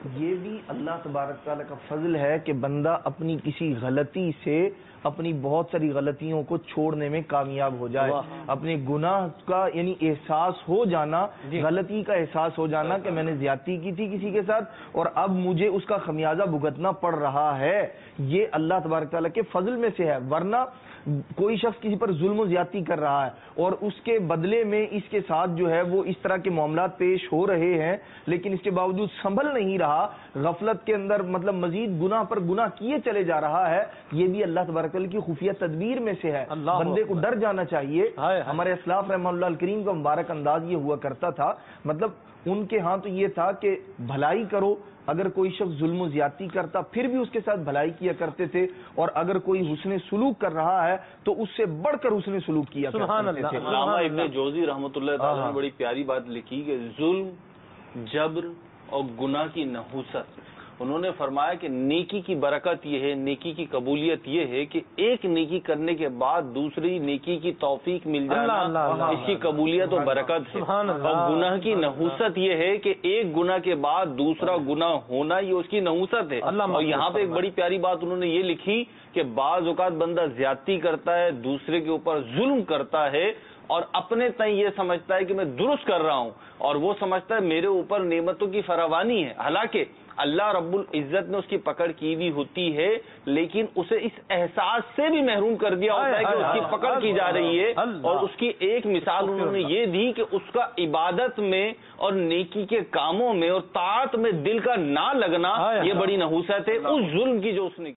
یہ بھی اللہ تبارک تعالیٰ کا فضل ہے کہ بندہ اپنی کسی غلطی سے اپنی بہت ساری غلطیوں کو چھوڑنے میں کامیاب ہو جائے. اپنے گناہ کا یعنی احساس ہو جانا, غلطی کا احساس ہو جانا کہ میں نے زیادتی کی تھی کسی کے ساتھ اور اب مجھے اس کا خمیازہ بھگتنا پڑ رہا ہے, یہ اللہ تبارک تعالیٰ کے فضل میں سے ہے. ورنہ کوئی شخص کسی پر ظلم و زیادتی کر رہا ہے اور اس کے بدلے میں اس کے ساتھ جو ہے وہ اس طرح کے معاملات پیش ہو رہے ہیں, لیکن اس کے باوجود سنبھل نہیں رہا, غفلت کے اندر مطلب مزید گناہ پر گناہ کیے چلے جا رہا ہے, یہ بھی اللہ تبارک تعالیٰ کی خفیہ تدبیر میں سے ہے. بندے کو ڈر جانا چاہیے. ہمارے اسلاف رحمہ اللہ الکریم کا مبارک انداز یہ ہوا کرتا تھا, مطلب ان کے ہاں تو یہ تھا کہ بھلائی کرو, اگر کوئی شخص ظلم و زیادتی کرتا پھر بھی اس کے ساتھ بھلائی کیا کرتے تھے, اور اگر کوئی حسن سلوک کر رہا ہے تو اس سے بڑھ کر حسن سلوک کیا کرتے تھے. علامہ ابن جوزی رحمۃ اللہ تعالی نے بڑی پیاری بات لکھی کہ ظلم, جبر اور گناہ کی نحوست, انہوں نے فرمایا کہ نیکی کی برکت یہ ہے, نیکی کی قبولیت یہ ہے کہ ایک نیکی کرنے کے بعد دوسری نیکی کی توفیق مل جانا, اس کی قبولیت و برکت ہے. اور گناہ کی نحوست یہ ہے کہ ایک گناہ کے بعد دوسرا گناہ ہونا, یہ اس کی نحوست ہے. اور یہاں پہ ایک بڑی پیاری بات انہوں نے یہ لکھی کہ بعض اوقات بندہ زیادتی کرتا ہے, دوسرے کے اوپر ظلم کرتا ہے اور اپنے تئیں یہ سمجھتا ہے کہ میں درست کر رہا ہوں, اور وہ سمجھتا ہے میرے اوپر نعمتوں کی فراوانی ہے, حالانکہ اللہ رب العزت نے اس کی پکڑ کی ہوئی ہوتی ہے, لیکن اسے اس احساس سے بھی محروم کر دیا ہوتا ہے کہ اس کی پکڑ کی جا رہی ہے. اور اس کی ایک مثال انہوں نے یہ دی کہ اس کا عبادت میں اور نیکی کے کاموں میں اور طاعت میں دل کا نہ لگنا, یہ بڑی نحوست ہے اس ظلم کی جو اس نے